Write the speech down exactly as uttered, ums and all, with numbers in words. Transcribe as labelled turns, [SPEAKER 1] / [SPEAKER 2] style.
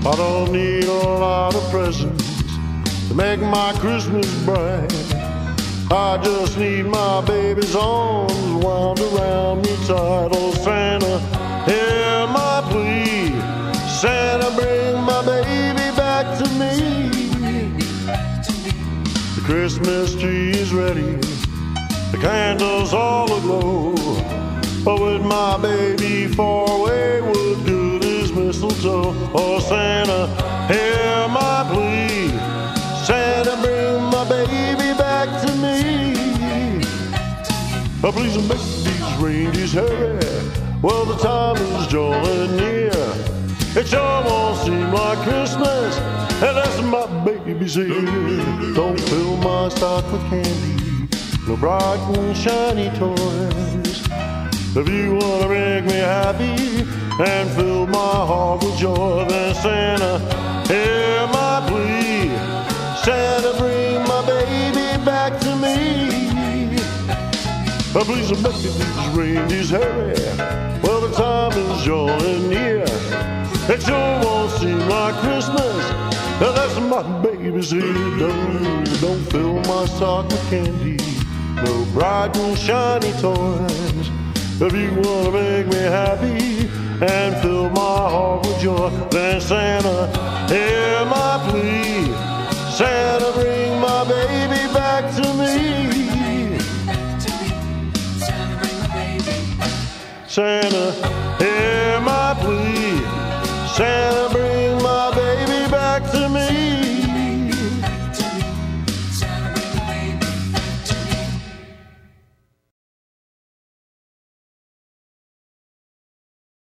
[SPEAKER 1] I don't need a lot of presents to make my Christmas bright. I just need my baby's arms wound around me tight. Oh, Santa, hear my plea. Santa, bring my baby back to me. The Christmas tree is ready, the candles all aglow, but with my baby far away, what good is mistletoe? Oh, Santa, hear my plea. Santa, bring my baby back to me. Oh, please make these reindeers hurry. Well, the time is drawing near. It sure won't seem like Christmas unless my baby's here. Don't fill my stock with candy, no bright and shiny toys. If you want to make me happy and fill my heart with joy, then Santa, hear my plea. Santa, bring my baby back to me. Oh, please make these reindeers hurry. Well, the time is drawing near. It sure won't seem like Christmas unless my baby's here. Don't, don't fill my sock with candy, no bright and shiny toys. If you want to make me happy and fill my heart with joy, then Santa, hear my plea. Santa, bring my baby back to me. Santa, hear